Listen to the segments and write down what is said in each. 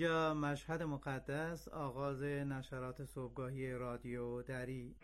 اینجا مشهد مقدس، آغاز نشرات صبحگاهی رادیو دری.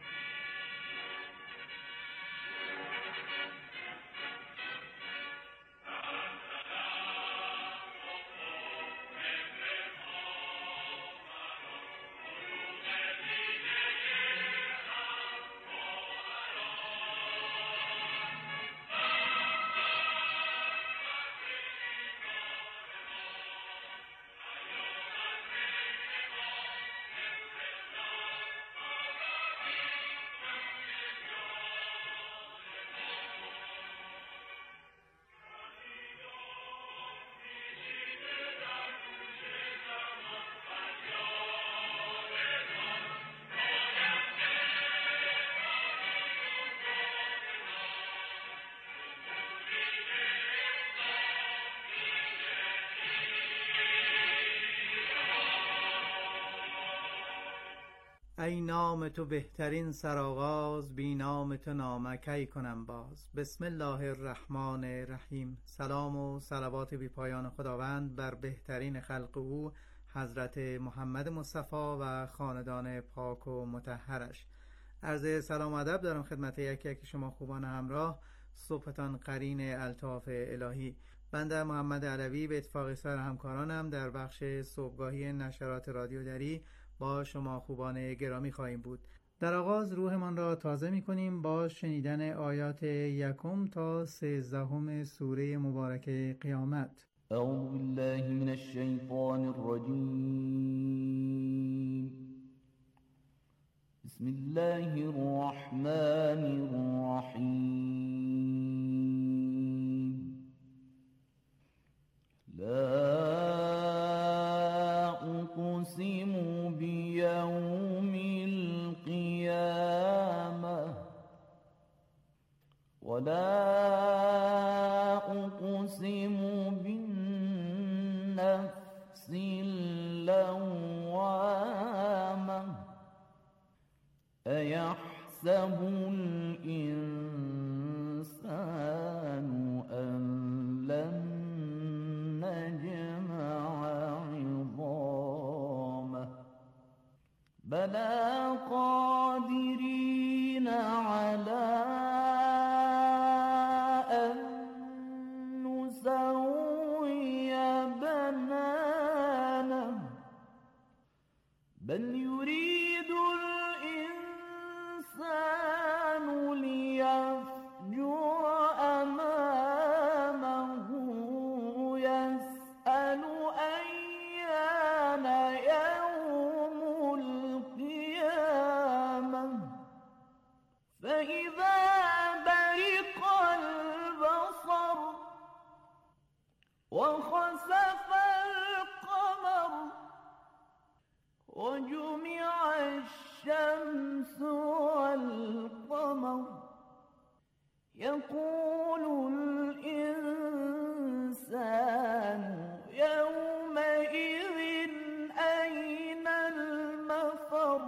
ای نام تو بهترین سرآغاز، بی نام تو نامکی کنم باز. بسم الله الرحمن الرحیم. سلام و صلوات بی پایان خداوند بر بهترین خلق او حضرت محمد مصطفی و خاندان پاک و مطهرش. عرض سلام و ادب دارم خدمت یکی یکی شما خوبان همراه. صبحتان قرین الطاف الهی. بنده محمد علوی به اتفاق سایر همکارانم در بخش صبحگاهی نشرات رادیو دری با شما خوبان گرامی خواهیم بود. در آغاز روحمان را تازه می کنیم با شنیدن آیات 1 تا 13 سوره مبارکه قیامت. اعوذ بالله من الشیطان الرجیم. بسم الله الرحمن الرحیم. لا أقسم بيوم القيامة ولا أقسم بالنفس اللوامة أيحسب الإنسان أن لن نجمع عظامه بلى قادرين على أن نسوي بنانه بل يريد الإنسان ليفجر أمامه يسأل أيان يوم القيامة فإذا برق البصر وخسف القمر وجمع الشمس والقمر يقول الإنسان يومئذ أين المفر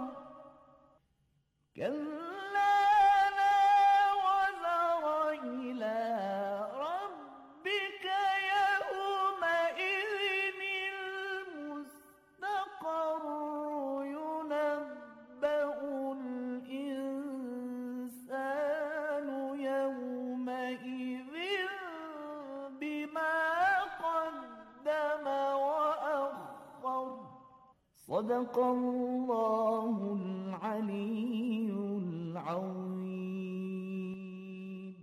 كلا لا وزر إلى ربك يومئذ المستقر ينبأ الإنسان يومئذ بما قدم وأخر صدق الله العلی العظیم.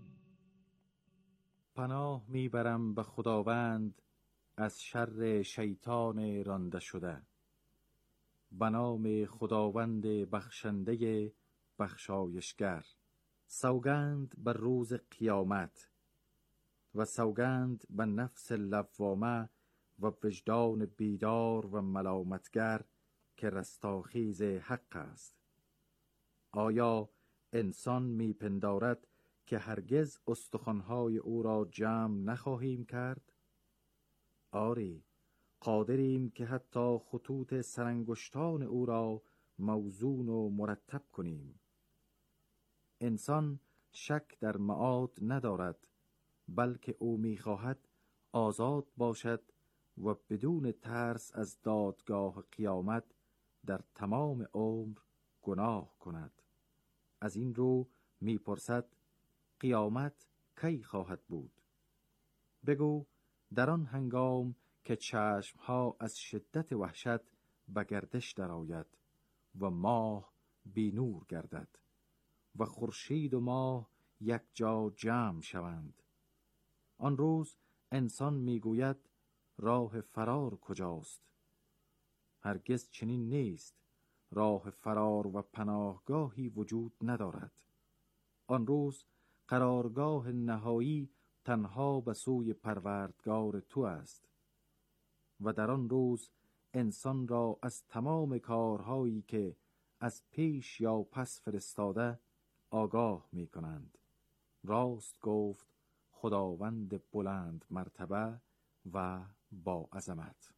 پناه میبرم به خداوند از شر شیطان رانده شده. به نام خداوند بخشنده بخشایشگر. سوگند بر روز قیامت و سوگند به نفس لوامه و وجدان بیدار و ملامتگر که رستاخیز حق است. آیا انسان میپندارد که هرگز استخوان‌های او را جمع نخواهیم کرد؟ آری، قادریم که حتی خطوط سرانگشتان او را موزون و مرتب کنیم. انسان شک در معاد ندارد، بلکه او می‌خواهد آزاد باشد و بدون ترس از دادگاه قیامت در تمام عمر گناه کند. از این رو می‌پرسد قیامت کی خواهد بود؟ بگو در آن هنگام که چشمها از شدت وحشت به گردش درآید و ماه بی نور گردد و خورشید و ماه یک جا جمع شوند. آن روز انسان میگوید راه فرار کجاست؟ هرگز چنین نیست. راه فرار و پناهگاهی وجود ندارد. آن روز قرارگاه نهایی تنها به سوی پروردگار تو است و در آن روز انسان را از تمام کارهایی که از پیش یا پس فرستاده آگاه می کنند. راست گفت خداوند بلند مرتبه و با عظمت.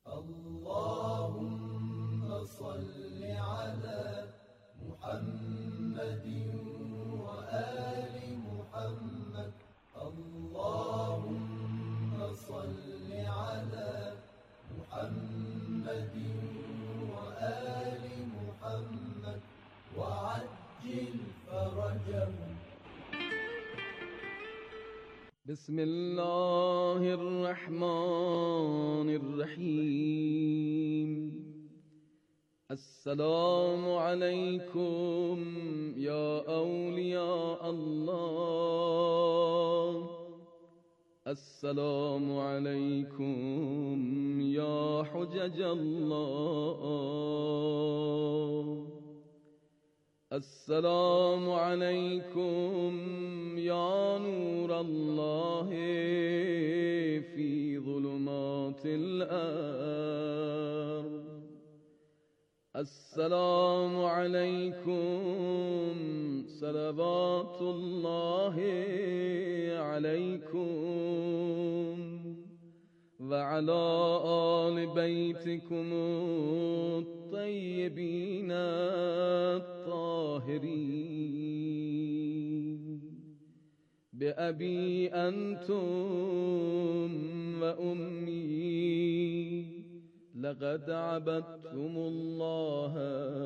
اللهم صل على محمد و آل محمد. اللهم صل على محمد و آل محمد وعجل فرجهم. بسم الله الرحمن الرحیم. السلام علیکم یا اولیاء الله. السلام علیکم یا حجج الله. السلام علیکم یا نور الله فی ظلمات الارض. السلام علیکم صلوات الله علیکم و علی آل بیتکم الطیبین الطاهرین. بأبی انتم و امی لقد عبدتم الله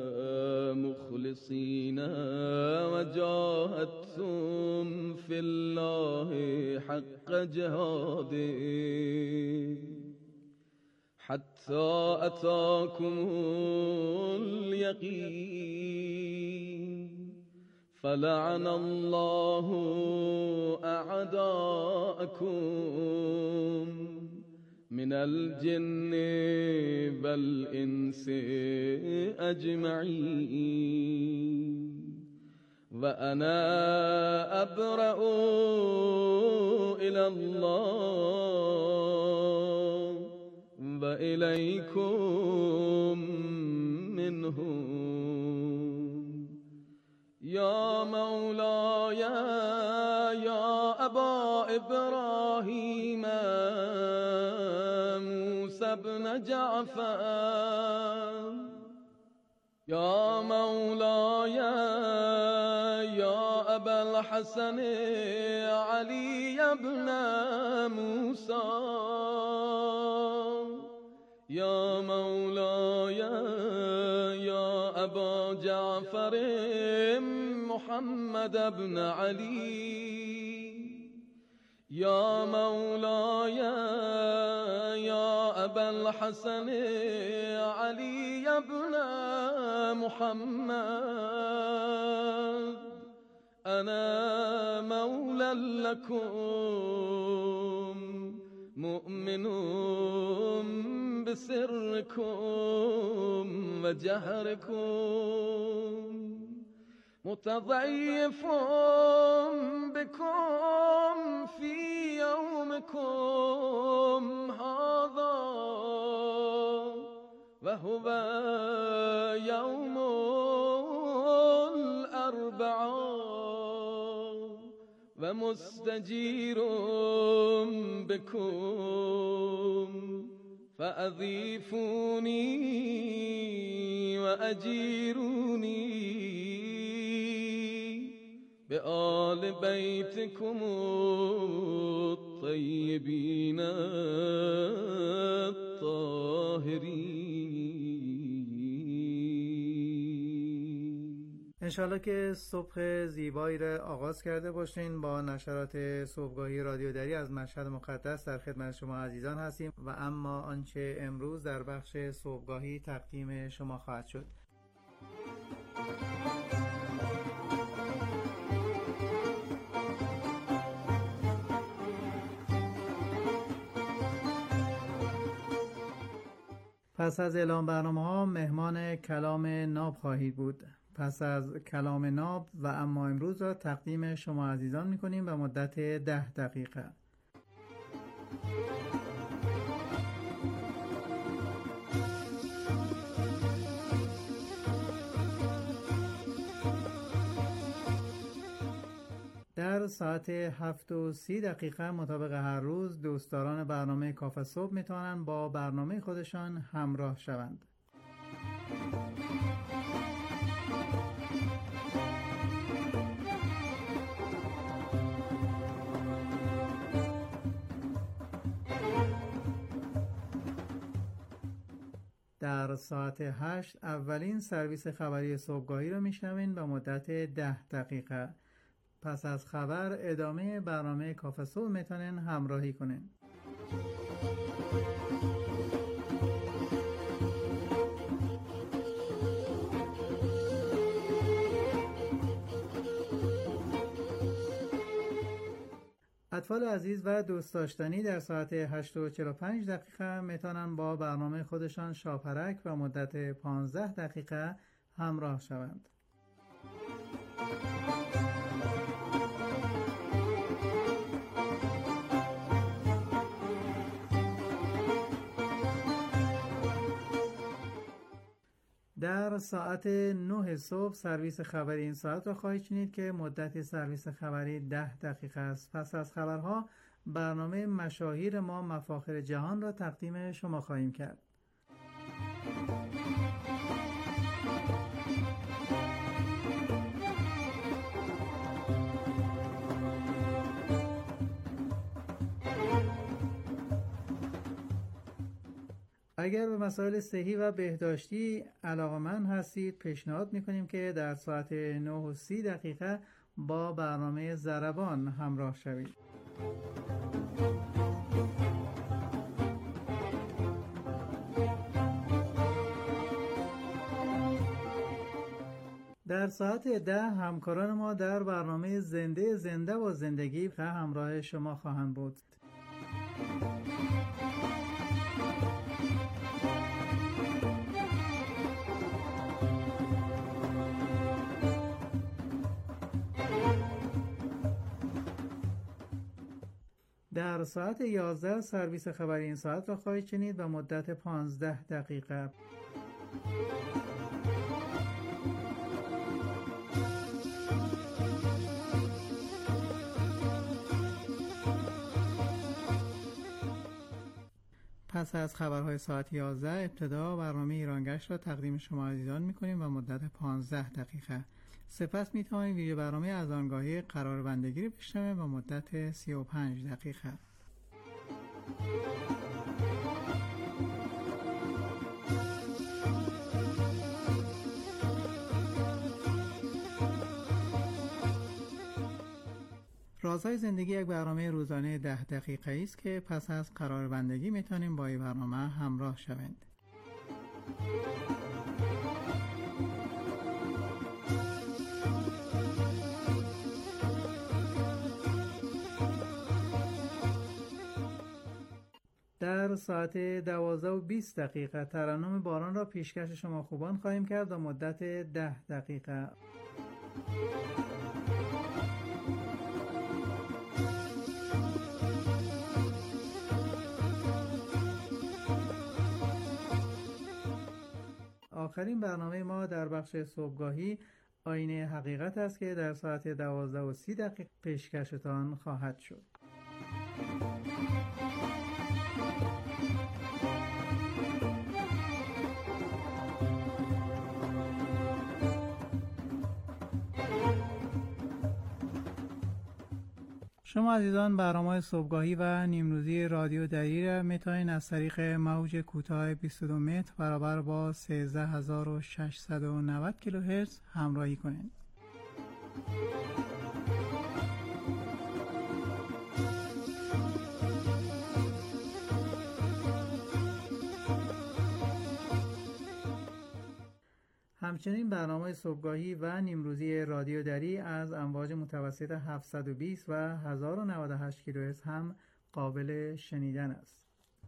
مخلصین و جاهدتم فی الله حق جهاده حتی اتاکم الیقین. فلعن الله اعداءکم من الجن والانس اجمعین. و انا ابرأ الی الله و الیکم منهم. یا مولاي یا ابا ابراهیم موسی بن جعفر. یا مولاي یا ابا الحسن علی بن موسی. یا مولاي یا ابا جعفر محمد بن علی. یا مولاي یا ابا الحسن علی بن محمد. انا مولا لكم مؤمن بسركم وجهركم متضعف بكم في يومكم هذا وهو يوم الأربعاء ومستجير بكم فأضيفوني وأجيروني به آل بیتکم الطیبین الطاهرین. انشالله که صبح زیبایی را آغاز کرده باشین. با نشرات صبحگاهی رادیو دری از مشهد مقدس در خدمت شما عزیزان هستیم و اما آنچه امروز در بخش صبحگاهی تقدیم شما خواهد شد. پس از اعلام برنامه‌ها مهمان کلام ناب خواهید بود. پس از کلام ناب و اما امروز را تقدیم شما عزیزان می‌کنیم به مدت 10 دقیقه. در ساعت 7:30 مطابق هر روز دوستداران برنامه کافه صبح میتوانند با برنامه خودشان همراه شوند. در ساعت 8 اولین سرویس خبری صبحگاهی را میشنوین به مدت 10 دقیقه. پس از خبر ادامه برنامه کافه صبح میتونین همراهی کنین. اطفال عزیز و دوست داشتنی در ساعت 8:45 میتونن با برنامه خودشان شاپرک و مدت 15 دقیقه همراه شوند. در ساعت 9 صبح سرویس خبری این ساعت را خواهید شنید که مدت سرویس خبری 10 دقیقه است. پس از خبرها برنامه مشاهیر ما مفاخر جهان را تقدیم شما خواهیم کرد. اگر به مسائل صحی و بهداشتی علاقه‌مند هستید پیشنهاد می‌کنیم که در ساعت 9:30 با برنامه ضربان همراه شوید. در ساعت 10 همکاران ما در برنامه زنده و زندگی همراه شما خواهند بود. در ساعت 11 سرویس خبری این ساعت را خواهید شنید و مدت 15 دقیقه. پس از خبرهای ساعت 11 ابتدا برنامه ایرانگشت را تقدیم شما عزیزان می‌کنیم و مدت 15 دقیقه. سپس می‌توانید ویدیو برنامه از آنگاهی قرار بندگی را بشنوید و مدت 35 دقیقه. رازهای زندگی یک برنامه روزانه 10 دقیقه‌ای است که پس از قرار بندگی میتونیم با این برنامه همراه شوند. در ساعت 12:20 ترنم باران را پیشکش شما خوبان خواهیم کرد و مدت 10 دقیقه. آخرین برنامه ما در بخش صبحگاهی آینه حقیقت است که در ساعت 12:30 پیشکشتان خواهد شد. شما عزیزان برنامه صبحگاهی و نیمروزی رادیو دری را میتونید از طریق موج کوتاه 22 متر برابر با 13690 کیلوهرتز همراهی کنید. همچنین برنامه صبحگاهی و نیمروزی رادیو دری از امواج متوسط 720 و 1098 کیلوهرتز هم قابل شنیدن است.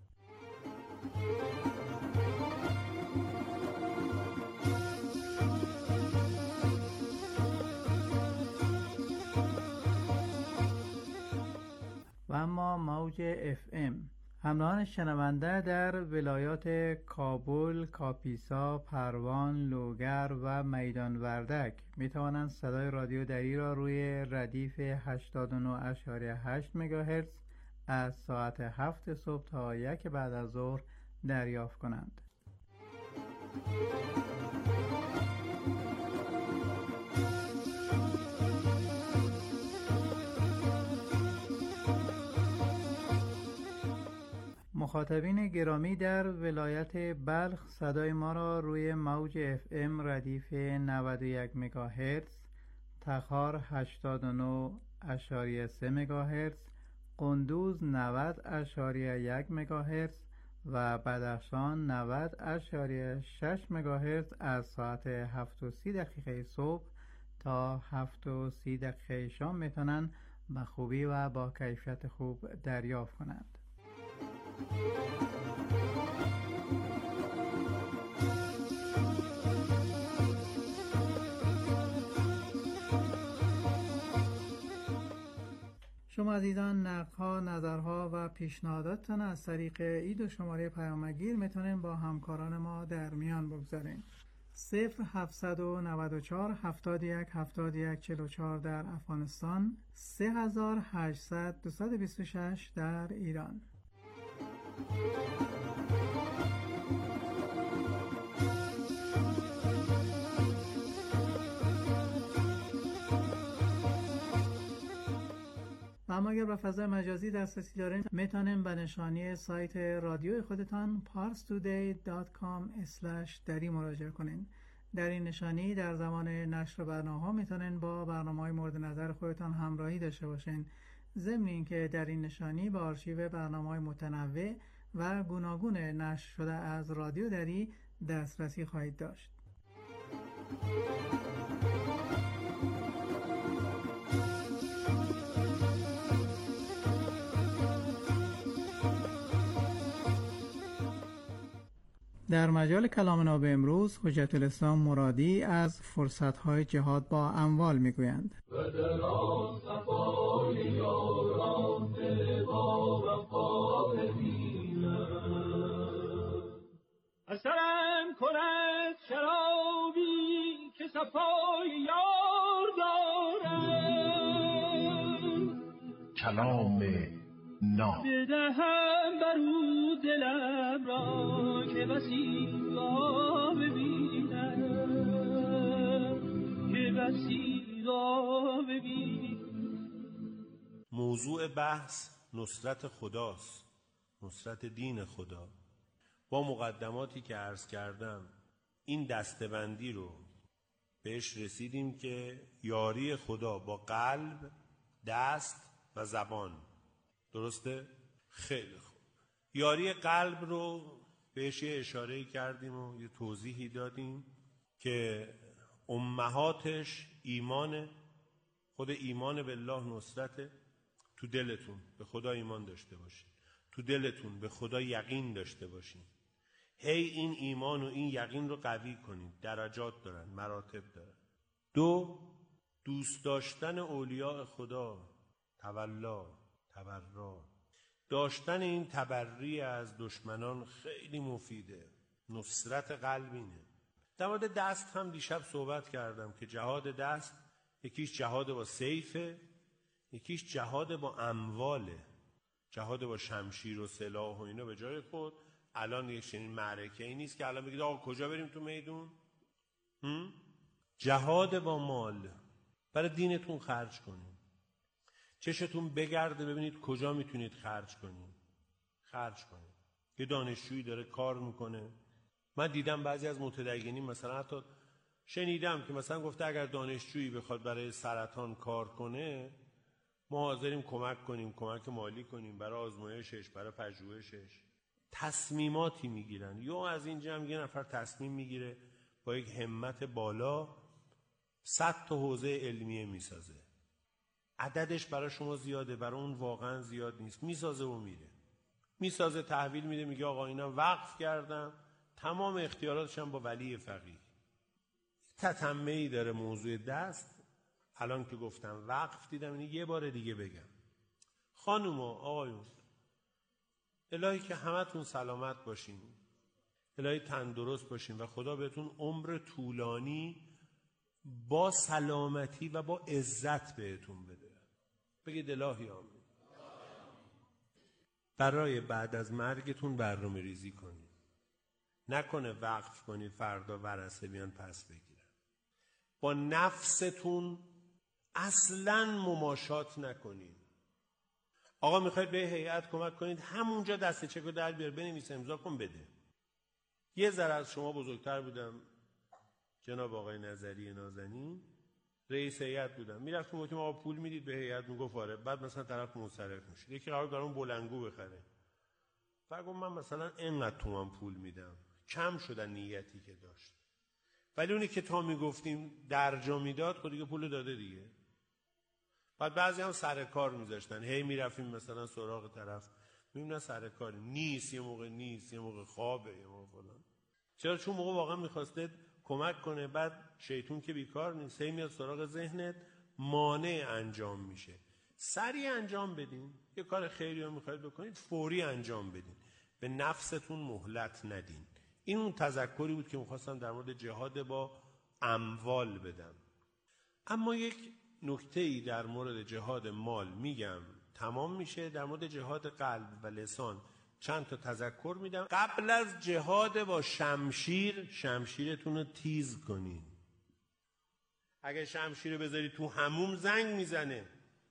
و اما موج FM همراهان شنونده در ولایات کابل، کاپیسا، پروان، لوگر و میدان وردک می توانند صدای رادیو دری را روی ردیف 89.8 مگاهرتز از ساعت 7 صبح تا 1 بعد از ظهر دریافت کنند. مخاطبین گرامی در ولایت بلخ صدای ما را روی موج FM ردیف 91 مگاهرتز، تخار 89.3 مگاهرتز، قندوز 90.1 مگاهرتز و بدخشان 90.6 مگاهرتز از ساعت 7:30 صبح تا 7:30 شام میتونن به خوبی و با کیفیت خوب دریافت کنند. شما عزیزان نقدها، نظرها و پیشنهاداتتان از طریق این دو شماره پیامگیر میتونین با همکاران ما در میان بگذارین. 0794 71 71 44 در افغانستان، 3800 226 در ایران. و اما اگر به فضای مجازی دسترسی دارین میتونین به نشانی سایت رادیو خودتان parstoday.com/dari مراجعه کنین. در این نشانی در زمان نشر برنامه‌ها میتونین با برنامه‌های مورد نظر خودتان همراهی داشته باشین. ضمن اینکه در این نشانی به آرشیو برنامه‌های متنوع و گوناگون نشر شده از رادیو دری دسترسی خواهید داشت. در مجال کلام ناب امروز حجت الاسلام مرادی از فرصت‌های جهاد با اموال میگویند. اثرم کند شرابی که صفای یار دارم، کلام ناب بدهم برو دلم را که وسیقا ببینم، که وسیقا ببینم. موضوع بحث نصرت خداست، نصرت دین خدا. با مقدماتی که عرض کردم این دسته‌بندی رو بهش رسیدیم که یاری خدا با قلب، دست و زبان. درسته؟ خیلی خوب. یاری قلب رو بهش یه اشاره‌ای کردیم و یه توضیحی دادیم که امهاتش ایمانه، خود ایمان بالله نصرته. تو دلتون به خدا ایمان داشته باشین، تو دلتون به خدا یقین داشته باشین. هی این ایمان و این یقین رو قوی کنید. درجات دارن، مراتب دارن. 2. دوست داشتن اولیاء خدا، تولا، تبرا. داشتن این تبری از دشمنان خیلی مفیده. نصرت قلبینه. در مورد دست هم دیشب صحبت کردم که جهاد دست یکیش جهاد با سیفه، یکیش جهاد با امواله. جهاد با شمشیر و سلاح و اینا به جای خود. الان یک چنین معرکه ای نیست که الان بگید آقا کجا بریم تو میدون. جهاد با مال، برای دینتون خرج کنید. چشتون بگرده ببینید کجا میتونید خرج کنید. یه دانشجویی داره کار میکنه. من دیدم بعضی از متدینین مثلا حتی شنیدم که مثلا گفته اگر دانشجویی بخواد برای سرطان کار کنه ما حاضریم کمک کنیم، کمک مالی کنیم برای آزمایشش، برای پژوهشش. تصمیماتی میگیرن. یا از اینجا هم یه نفر تصمیم میگیره با یک همت بالا 100 تا حوزه علمیه میسازه. عددش برای شما زیاده، برای اون واقعا زیاد نیست. میسازه و میره. میسازه، تحویل میده، میگه آقا اینا وقف کردم، تمام اختیاراتش هم با ولی فقیه. تتمه‌ای داره موضوع دست. الان که گفتم وقف دیدم، اینه یه بار دیگه بگم. خانوما، آقایون، الهی که همتون سلامت باشین، الهی تندرست باشین و خدا بهتون عمر طولانی با سلامتی و با عزت بهتون بده. بگید الهی آمین. برای بعد از مرگتون برنامه ریزی کنید. نکنه وقف کنید فردا ورثه بیان پس بگیرن. با نفستون اصلاً مماشات نکنید. آقا میخواید به هیئت کمک کنید، همونجا دست چکو در بیار، بنویس، امضا کن، بده. یه ذره از شما بزرگتر بودم، جناب آقای نظری نازنین رئیس هیئت بودم، میرفتم گفتم آقا پول میدید به هیئت؟ میگفت آره. بعد مثلا طرف منصرف میشه، یکی قرار برام بلنگو بخره، بعد گفت من مثلا اینقدر تومان پول میدم. کم شدن نیتی که داشت. ولی اونی که تا میگفتیم درجا میداد خود دیگه پول داده دیگه. بعد بعضی هم سر کار میذاشتن، هی میرفتیم مثلا سراغ طرف، میبینن سر کار نیست، یه موقع نیست، یه موقع خوابه، یه موقع فلان. چرا؟ چون موقع واقعا میخواسته کمک کنه. بعد شیطون که بیکار نیست، هی میاد سراغ ذهنت، مانع انجام میشه. سریع انجام بدین. یه کار خیری رو میخواید بکنید، فوری انجام بدین. به نفستون مهلت ندین. این اون تذکری بود که میخواستم در مورد جهاد با اموال بدم. اما یک نکته‌ای در مورد جهاد مال میگم، تمام میشه. در مورد جهاد قلب و لسان چند تا تذکر میدم. قبل از جهاد با شمشیرتون رو تیز کنین. اگه شمشیر بذاری تو حموم زنگ میزنه،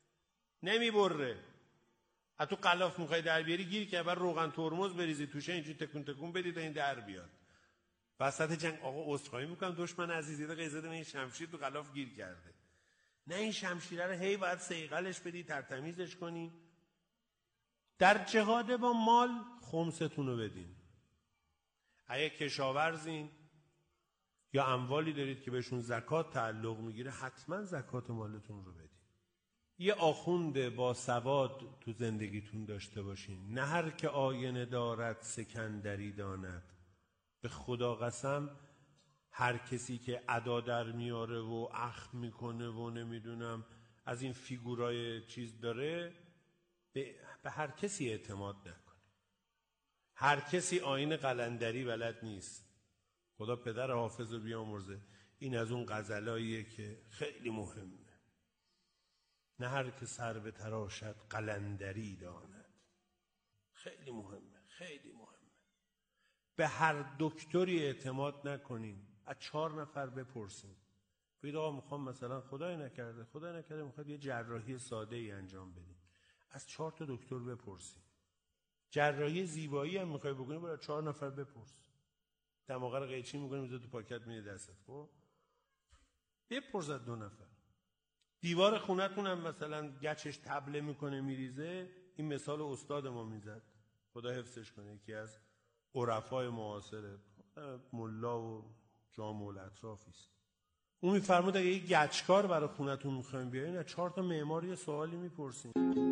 نمیبره. تو غلاف میخوای در بیاری، گیر که بعد روغن ترمز بریزی توشه، اینجوری تکون تکون بدی تا این در بیاد. وسط جنگ آقا عذرخواهی میکنم دشمن عزیزی، دا قیزده این شمشیر تو غلاف گیر کرده. نه، این شمشیره رو هی باید صیقلش بدی، ترتمیزش کنی. در جهاد با مال خمستون رو بدین. اگه کشاورزین یا اموالی دارید که بهشون زکات تعلق میگیره، حتما زکات مالتون رو بدین. یه آخوند با سواد تو زندگیتون داشته باشین. نه هر که آینه دارد سکندری داند. به خدا قسم هر کسی که ادا در میاره و اخم میکنه و نمیدونم از این فیگورای چیز داره، به هر کسی اعتماد نکنه. هر کسی آیین قلندری بلد نیست. خدا پدر حافظ رو بیامرزه. این از اون غزلاییه که خیلی مهمه. نه هر که سر به تراشد قلندری داند. خیلی مهمه، خیلی مهمه. به هر دکتری اعتماد نکنین. از 4 نفر بپرسین. بگید آقا میخوام مثلا خدای نکرده میخواد یه جراحی ساده ای انجام بدین. از 4 تا دکتر بپرسین. جراحی زیبایی هم میخوای بکنی، برای 4 نفر بپرس. دماغه رو قیچی میکنی میذاری تو پاکت میده دستت. خب بپرس از 2 نفر. دیوار خونتون هم مثلا گچش تبله میکنه میریزه. این مثال استاد ما میزد، خدا حفظش کنه، یکی از عرفای معاصر، ملا و جامع الاطرافی است. اون میفرمود اگه یک گچکار برای خونتون میخوایم بیارین، از 4 تا معمار یه سوالی میپرسین.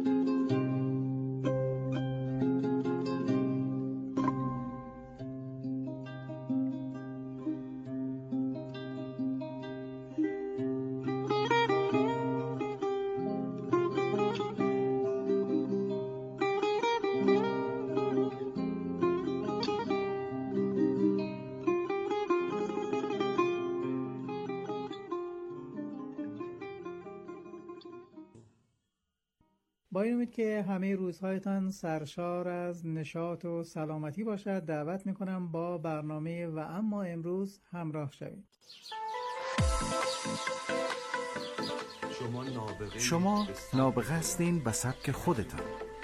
با این امید که همه روزهایتان سرشار از نشاط و سلامتی باشد، دعوت میکنم با برنامه و اما امروز همراه شوید. شما نابغه شما نابغه هستین به سبک خودتان.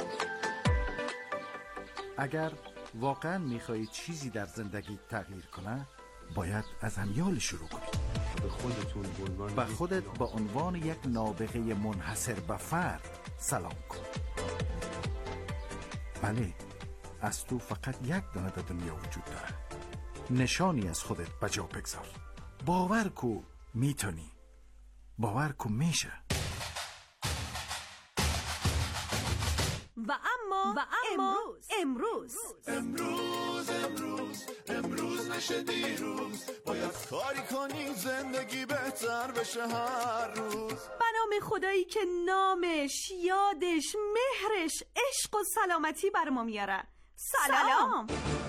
اگر واقعا میخواهید چیزی در زندگی تغییر کنه، باید از همیال شروع کنید. به خودت با عنوان یک نابغه منحصر به فرد سلام کن. بله، از تو فقط یک دانه در دنیا وجود داره. نشانی از خودت بجا بگذار. باور کو میتونی. باور کو میشه. و اما امروز نشه دیروز، باید کاری کنی زندگی بهتر بشه هر روز. به نام خدایی که نامش، یادش، مهرش، عشق و سلامتی بر ما میاره. سلام.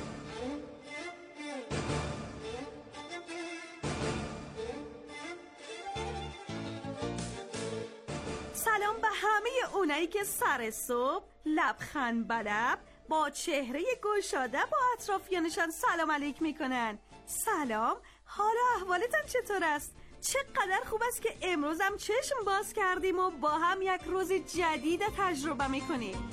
سلام به همه اونایی که سر صبح لبخند به لب با چهره گشاده با اطرافیانشان سلام علیک میکنن. سلام، حالا احوالتان چطور است؟ چقدر خوب است که امروز هم چشم باز کردیم و با هم یک روز جدید تجربه میکنیم.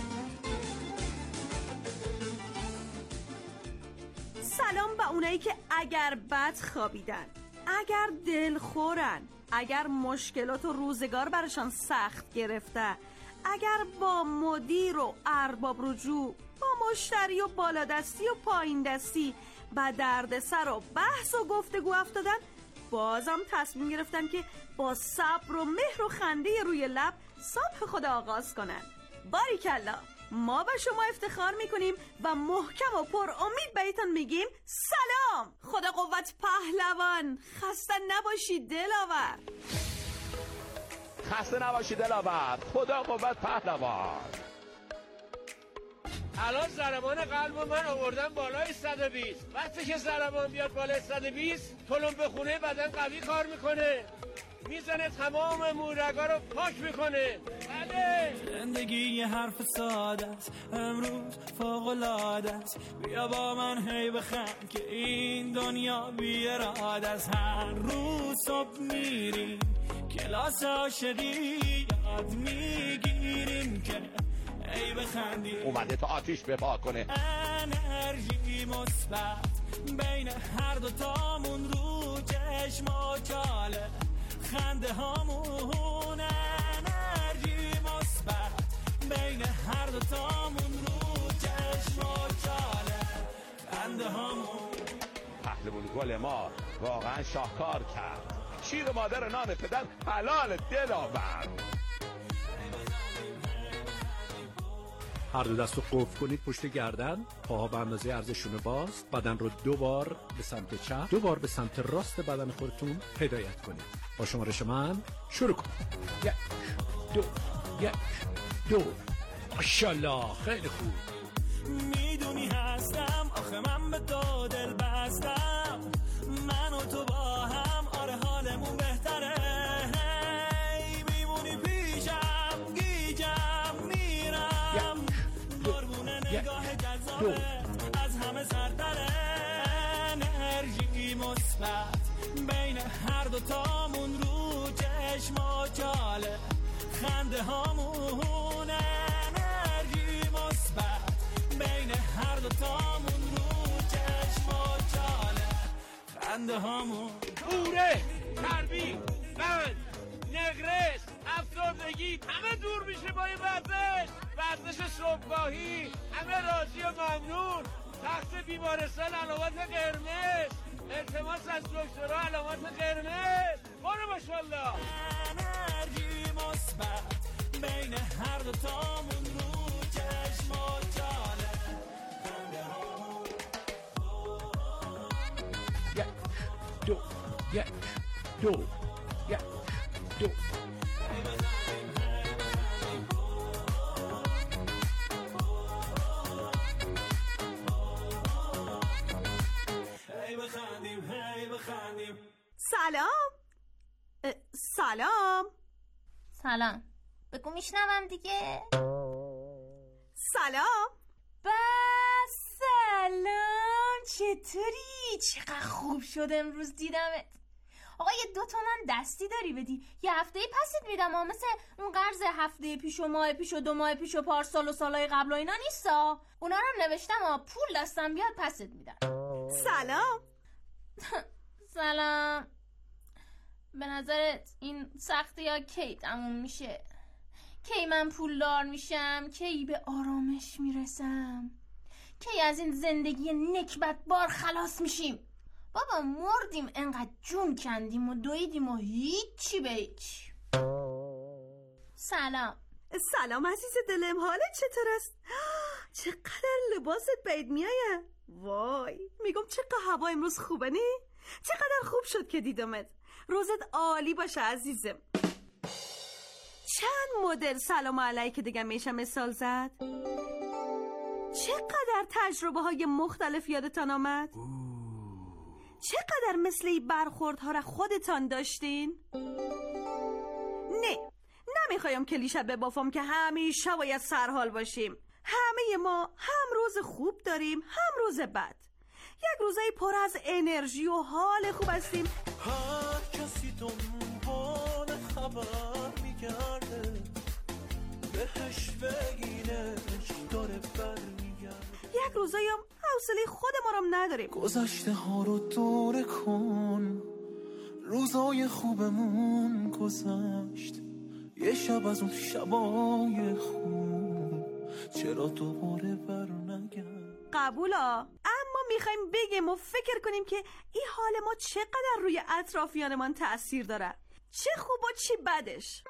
سلام به اونایی که اگر بد خوابیدن، اگر دلخورن، اگر مشکلات و روزگار برشان سخت گرفته، اگر با مدیر و ارباب رجوع، با مشتری و بالادستی و پایین دستی به دردسر و بحث و گفتگو افتادن، بازم تصمیم گرفتن که با صبر و مهر و خنده روی لب صبح خود آغاز کنن. باریکلا، ما به شما افتخار میکنیم و محکم و پر امید بهتون میگیم سلام. خدا قوت پهلوان. خسته نباشید دلاور. خسته نباشید دلاور. خدا قوت پهلوان. الان ضربان قلب من آوردن بالای 120. وقتی که ضربان بیاد بالای 120 تلمبه خونه بدن قوی کار میکنه، میزنه تمام مورگا رو پاک میکنه. بله، زندگی یه حرف ساده است، امروز فوق‌العاده است. بیا با من هی بخند که این دنیا بی اراده است. هر روز صبح میریم کلاس عاشقی، یاد میگیریم که ای بخندیم. اومده تا آتیش بپا کنه. انرژی مثبت بین هر دو تامون، رو چشم و چاله خنده هامون. انرژی مثبت بین هر دو تامون، رو چشم و چاله خنده هامون. پهلوان گل ما واقعا شاهکار کرد. شیر مادر نان پدر حلال دلاور. هر دو دست رو قفل کنید پشت گردن، پاها به اندازه عرض شونه باز، بدن رو 2 بار به سمت چپ، 2 بار به سمت راست بدن خودتون هدایت کنید. با شمارش من شروع کنید. 1 2 1 2. ماشاءالله، خیلی خوب. میدونی هستم آخه من به تو دل بستم، من و تو با هم آره حالمون بهتره. هی میمونی پیشم گیجم میرم، قربونه نگاه جذابت از همه سرتره. انرژی مثبت بین هر دو تامون، رو چشم و چاله خنده هامون. انرژی مثبت بین هر دو تامون، رو چشم و چاله خنده هامون. کوره، چربی، بند، نگرس، افسردگی همه دور میشه با این ورزش صبحگاهی. همه راضی و ممنون. تخت بیمارستان علامت قرمز، التماس از دکترها علامت قرمز. برو ماشاءالله. انرژی مثبت بین هر دو تامون، رو چشم و چاله خنده هامون. 1 2 1 2 1 2. سلام. سلام. سلام. بگو میشنوم دیگه. سلام. سلام، چطوری؟ چقدر خوب شد امروز دیدمت. آقا یه 2 تومن دستی داری بدی، یه هفته پست میدم. مثل اون قرض هفته پیش و ماه پیش و 2 ماه پیش و پارسال و سالهای قبل و اینا نیستا. اونا رو نوشتم پول دستم بیاد پست میدم. سلام. سلام. به نظرت این سختی ها کی تموم میشه؟ کی من پولدار میشم؟ کی به آرامش میرسم؟ کی از این زندگی نکبت بار خلاص میشیم؟ بابا مردیم انقدر جون کندیم و دویدیم و هیچی به هیچ. سلام. سلام عزیز دلم، حالت چطور است؟ چقدر لباست بید میایه. وای میگم چقدر هوا امروز خوبه نی؟ چقدر خوب شد که دیدمت. روزت عالی باشه عزیزم. چند مدل سلام علیک دیگه میشه مثال زد؟ چقدر تجربه های مختلف یادتان آمد؟ چقدر مثل این برخوردها را خودتان داشتین؟ نه نمیخوایم کلیشه ببافم که همیشه باید سرحال باشیم. همه ما هم روز خوب داریم هم روز بد. یک روزای پر از انرژی و حال خوب هستیم. هر کسی دنبال خبر میگرده، بهش بگینش داره برمیگرده. یک روزایی هم حوصله خود ما رو نداریم. گذشته ها رو دوره کن، روزای خوبمون گذشت. یه شب از اون شبای خوب چرا دوباره بر نگرد؟ قبولا، اما میخوایم بگیم و فکر کنیم که این حال ما چقدر روی اطرافیانمان تأثیر داره، چه خوب و چی بدش.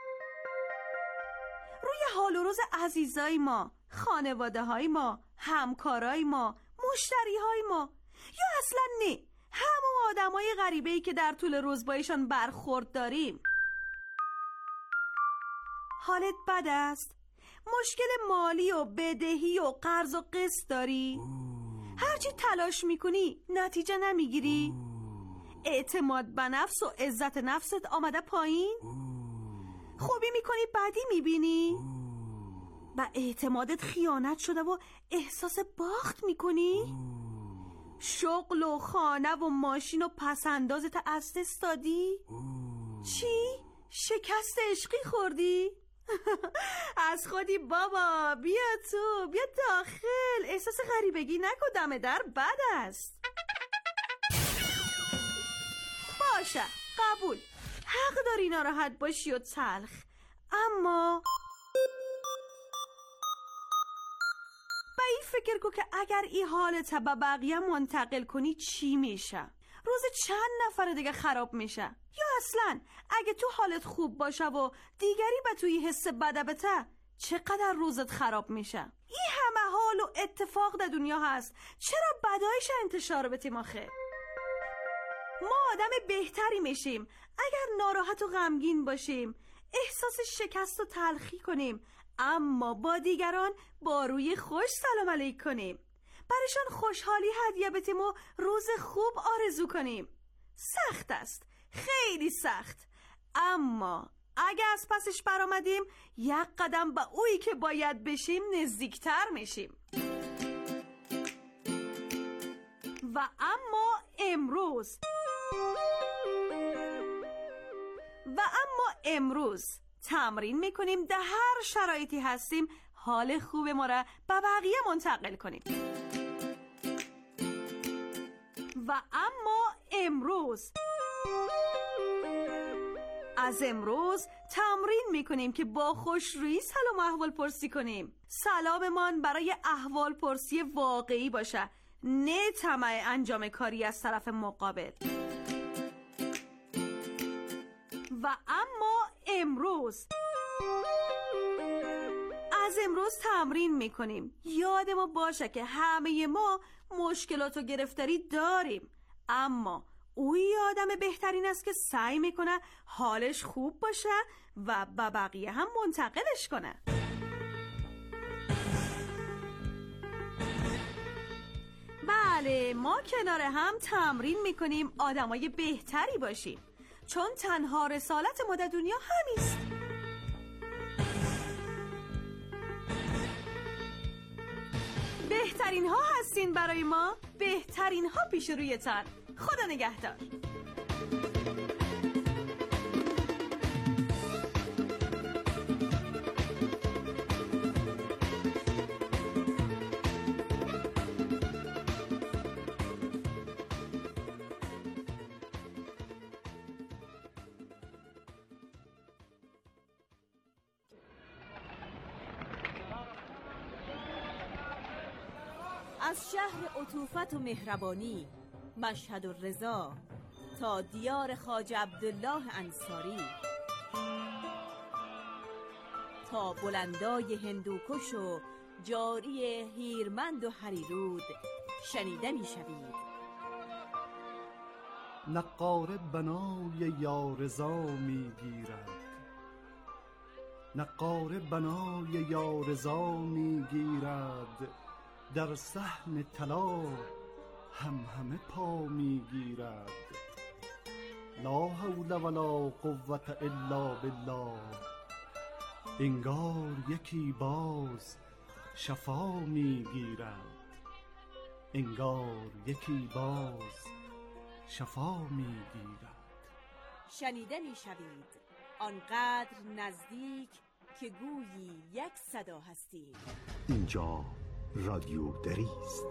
روی حال و روز عزیزای ما، خانواده های ما، همکارای ما، مشتری های ما، یا اصلا نه همون آدم های غریبه‌ای که در طول روز بایشان برخورد داریم. حالت بد است؟ مشکل مالی و بدهی و قرض و قسط داری؟ هرچی تلاش میکنی نتیجه نمیگیری؟ اعتماد به نفس و عزت نفست آمده پایین؟ خوبی میکنی بدی میبینی؟ به اعتمادت خیانت شده و احساس باخت میکنی؟ شغل و خانه و ماشین و پسندازت از دست دادی؟ چی؟ شکست عشقی خوردی؟ از خودی بابا، بیا تو، بیا داخل. احساس غریبگی نکن، دم در بد است. باشه قبول، حق داری ناراحت باشی و تلخ، اما به این فکر کن که اگر این حالت به بقیه منتقل کنی چی میشه؟ روز چند نفر دیگه خراب میشه. یا اصلا اگه تو حالت خوب باشه و دیگری به توی حس بده بته، چقدر روزت خراب میشه. این همه حال و اتفاق در دنیا هست، چرا بدایش انتشار بدیم آخه؟ ما آدم بهتری میشیم اگر ناراحت و غمگین باشیم، احساس شکست و تلخی کنیم، اما با دیگران با روی خوش سلام علیک کنیم، برشان خوشحالی هدیه بدیم و روز خوب آرزو کنیم. سخت است، خیلی سخت، اما اگه از پسش برآمدیم یک قدم به اویی که باید بشیم نزدیکتر میشیم. و اما امروز تمرین میکنیم در هر شرایطی هستیم حال خوب ما را به بقیه منتقل کنیم. و اما از امروز تمرین میکنیم که با خوشرویی سلام احوال پرسی کنیم. سلاممان برای احوال پرسی واقعی باشه، نه طمع انجام کاری از طرف مقابل. و اما از امروز تمرین میکنیم یاد ما باشه که همه ما مشکلات و گرفتاری داریم، اما اوی آدم بهترین است که سعی میکنه حالش خوب باشه و به بقیه هم منتقلش کنه. بله، ما کنار هم تمرین میکنیم آدمای بهتری باشیم، چون تنها رسالت ما در دنیا همیست. بهترین ها هستین برای ما، بهترین ها پیش رویتان. خدا نگهدار. از شهر عطوفت و مهربانی مشهد و رضا تا دیار خواجه عبدالله انصاری، تا بلندای هندوکش و جاری هیرمند و هریرود شنیده می شوید. نقاره بنای یارضا می گیرد، نقاره بنای یارضا می گیرد، در صحن طلا همه پا می گیرد. لا حول ولا قوة الا بالله، انگار یکی باز شفا می گیرد، انگار یکی باز شفا می گیرد. شنیده می شوید آنقدر نزدیک که گویی یک صدا هستید. اینجا رادیو دری است.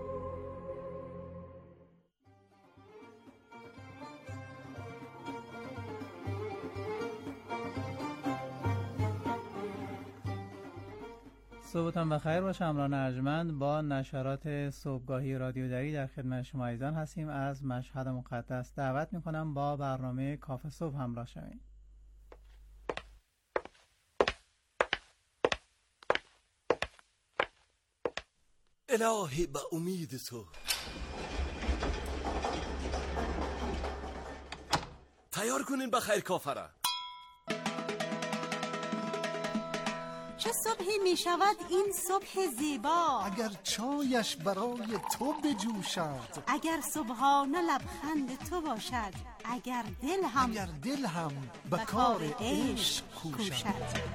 صبحتان بخیر باشه. امران ارجمند با نشرات صبحگاهی رادیو دری در خدمت شما عزیزان هستیم. از مشهد مقدس دعوت میکنم با برنامه کافه صبح همراه شوید. الهی به امید تو. تیار کنین بخیر کافه را. چه صبحی می شود این صبح زیبا، اگر چایش برای تو بجوشد، اگر صبحانه لبخند تو باشد، اگر دل هم به کار عشق کوشد.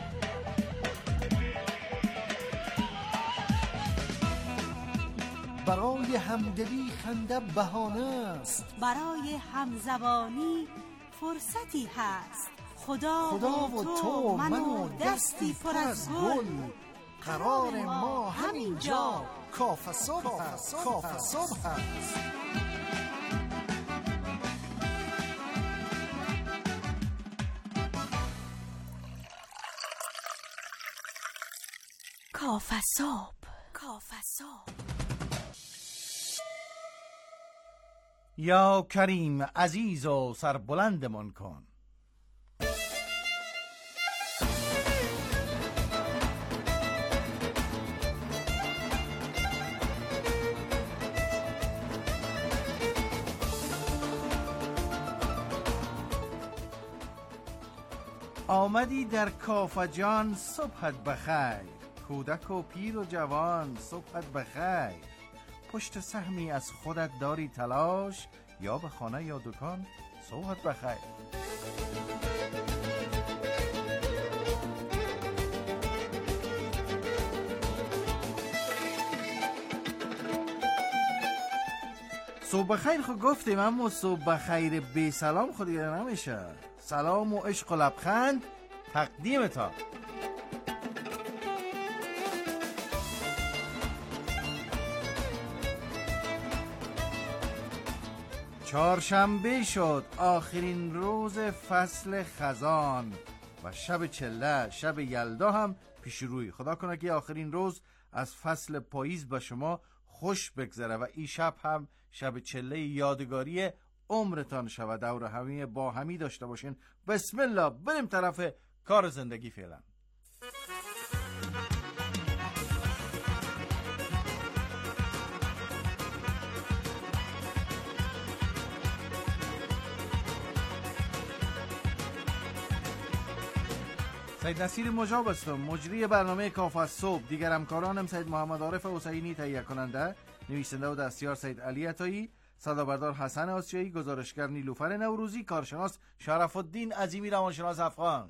برای همدلی خنده بهانه است، برای همزبانی فرصتی هست. خدا و تو من و دستی پر از گل، قرار ما همینجا کافه صبح است. کافه صبح است. کافه صبح. کافه صبح. یا کریم عزیز و سربلندمان کن. آمدی در کافه جان صبحت بخیر، کودک و پیر و جوان صبحت بخیر. پشت سهمی از خودت داری تلاش، یا به خانه یا دکان صبحت بخیر. صبح بخیر خود گفتیم، اما صبح بخیر بی سلام خود دیگه نمیشه. سلام و عشق و لبخند تقدیم تا. چهارشنبه شد، آخرین روز فصل خزان و شب چله، شب یلدا هم پیش روی. خدا کنه که آخرین روز از فصل پاییز به شما خوش بگذره و این شب هم شب چله یادگاری عمرتان شود. دور همی با همی داشته باشین. بسم الله، بریم طرف کار زندگی فعلا. سید نصیر مجاب هستم، مجری برنامه کافه صبح. دیگر همکارانم سید محمد عارف حسینی، تهیه کننده، نویسنده و دستیار سید علی عطایی، صدابردار حسن آسیایی، گزارشگر نیلوفر نوروزی، کارشناس شرف الدین عظیمی، روانشناس افغان.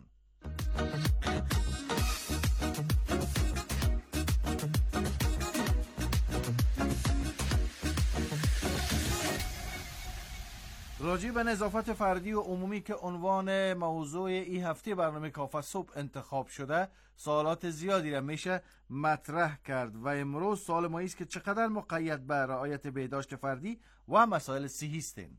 راجع به نظافت فردی و عمومی که عنوان موضوع این هفته برنامه کافه صبح انتخاب شده، سوالات زیادی را میشه مطرح کرد و امروز سوال ما است که چقدر مقید به رعایت بهداشت فردی و مسائل صحی هستیم.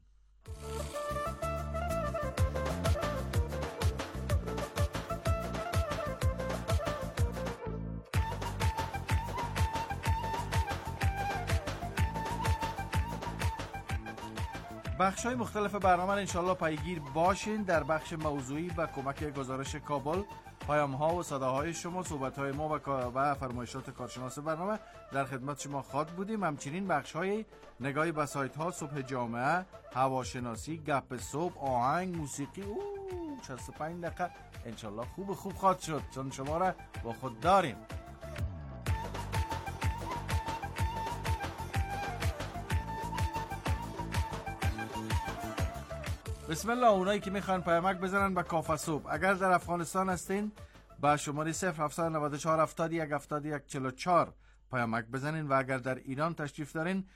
بخش‌های مختلف برنامه را انشالله پیگیر باشین. در بخش موضوعی و کمک گزارش کابل، پیام‌ها و صداهای شما، صحبت‌های ما و فرمایشات کارشناس برنامه در خدمت شما خواهد بودیم. همچنین بخش‌های نگاهی به سایت‌ها، صبح جامعه، هواشناسی، گپ صبح، آهنگ، موسیقی 65 دقیقه انشالله خوب خواهد شد، چون شما را با خود داریم. بسم الله. اونایی که میخوان پیامک بزنن به کافه صبح، اگر در افغانستان هستین با شماره 0794 پیامک بزنین، و اگر در ایران تشریف دارین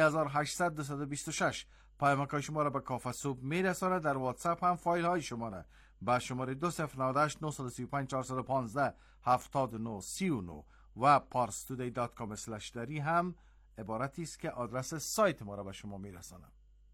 3800 پیامک های شما را به کافه صبح میرسانه. در واتساپ هم فایل های شما را با شماره 2098 935 415 7939 و parstoday.com/dari هم عبارتی است که آدرس سایت ما را به شما میرسانه.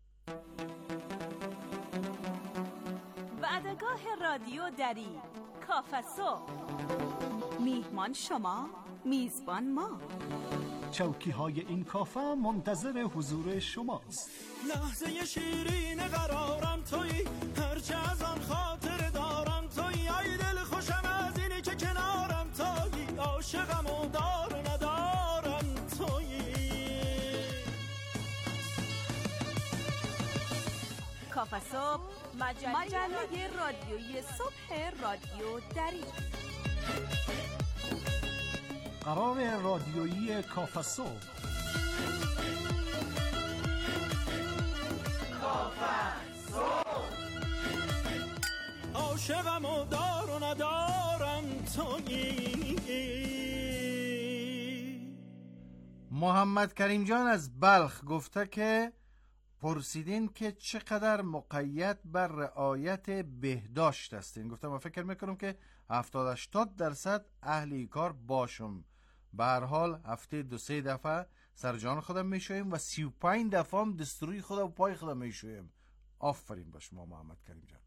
وعدگاه رادیو دری، کافه صبح. میهمان شما، میزبان ما. چوکی های این کافه منتظر حضور شماست. لحظه شیرین قرارم تویی، هرچه از آن خاطر دارم تویی. ای دل خوشم از اینی که کنارم تویی، عاشقم و دار و ندارم تویی. کافه صبح، مجله رادیویی صبح رادیو دری. قرار رادیویی کافه صبح. کافه صبح. عاشقم و دار و ندارم تویی. محمد کریم جان از بلخ گفته که پرسیدین که چقدر مقید بر رعایت بهداشت هستین. گفتم من فکر میکنم که 70-80% اهل این کار باشم. به هر حال هفته 2-3 دفعه سر جان خودم میشویم و 35 دفعه هم دستوری خودم و پای خودم میشویم. آفرین با شما محمد کریم جان.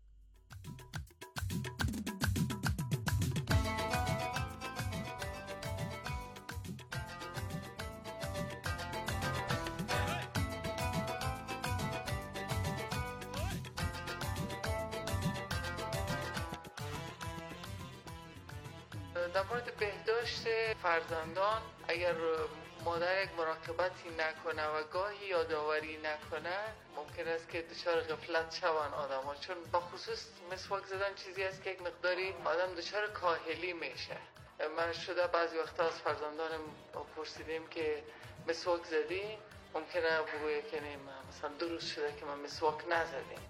در مورد بهداشت فرزندان، اگر مادر یک مراقبتی نکنه و گاهی یادآوری نکنه، ممکن است که دچار غفلت شوند آدم‌ها، چون با خصوص مسواک زدن چیزی است که یک مقداری آدم دچار کاهلی میشه. من شده بعضی وقتا از فرزندانم پرسیدیم که مسواک زدی؟ ممکنه بگویه که نه، مثلا 2 روز شده که من مسواک نزدیم.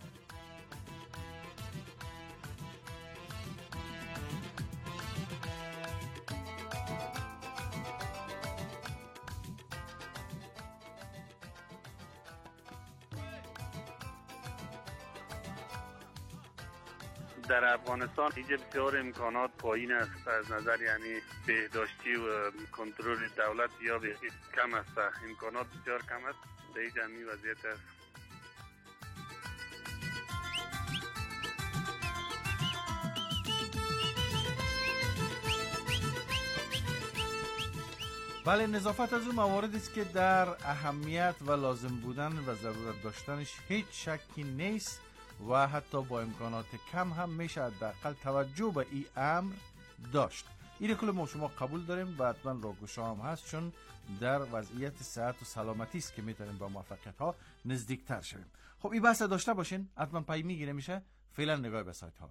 در افغانستان اینجا بسیار امکانات پایین است از نظر یعنی بهداشتی و کنترل دولت یا کم است. امکانات بسیار کم است. در این جمعی وضعیت است. بله، نظافت از اون مواردی است که در اهمیت و لازم بودن و ضرورت داشتنش هیچ شکی نیست و حتی با امکانات کم هم میشه حداقل توجه به این امر داشت. این کل ما شما قبول داریم و حتما راهگشا هم هست، چون در وضعیت صحت و سلامتی است که میتونیم با موفقیت ها نزدیکتر شویم. خب این بحث داشته باشین، حتما پای میگیره میشه. فعلا نگاه به سایت ها.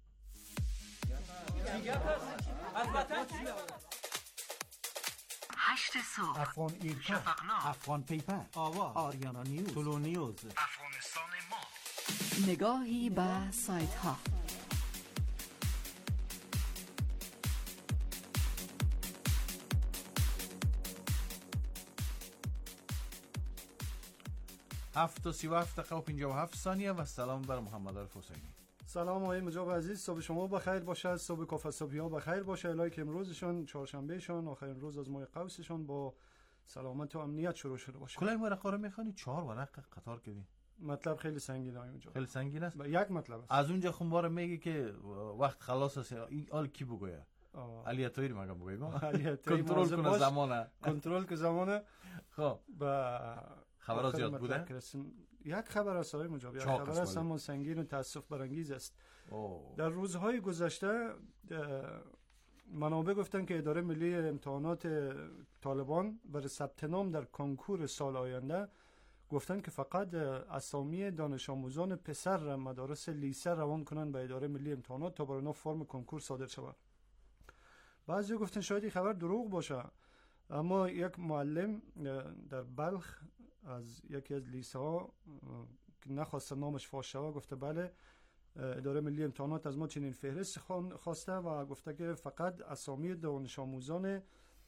هشت صبح، افغان ایرکا، افغان پیپر، آواز، آریانا نیوز، طلو نیوز، افغانستان ما. نگاهی به سایت ها. هفت و 37 دقیقه و 57 ثانیه و سلام بر محمد عارف حسینی. سلام آقای مجاب عزیز، صبح شما بخیر باشه، صبح کافه صبحی ها بخیر باشه. الهی که امروزشون چهارشنبهشون آخرین روز از ماه قوسشون با سلامت و امنیت شروع شده باشه. کلای ورقه رو میخوانی 4 ورق قطار کردی. مطلب خیلی سنگینه آقای مجاب. خیلی سنگین است. یک مطلب است. از اونجا خونبار میگه که وقت خلاص است. این حال کی بگویه؟ علی عطایی مگه بگویه؟ کنترل کنه زمانه. کنترل که زمانه. خب با خبرات زیاد بوده. یک خبر است آقای مجاب، یک خبر است اما سنگین و تأسف برانگیز است. در روزهای گذشته منابع گفتن که اداره ملی امتحانات طالبان برای ثبت نام در کنکور سال آینده گفتن که فقط اسامی دانش آموزان پسر را مدارس لیسه روان کنن به اداره ملی امتحانات تا برای اونا فرم کنکور صادر شود. بعضی گفتن شاید این خبر دروغ باشه، اما یک معلم در بلخ از یکی از لیسه ها که نخواست نامش فاش شود گفته بله اداره ملی امتحانات از ما چنین فهرست خواسته و گفته که فقط اسامی دانش آموزان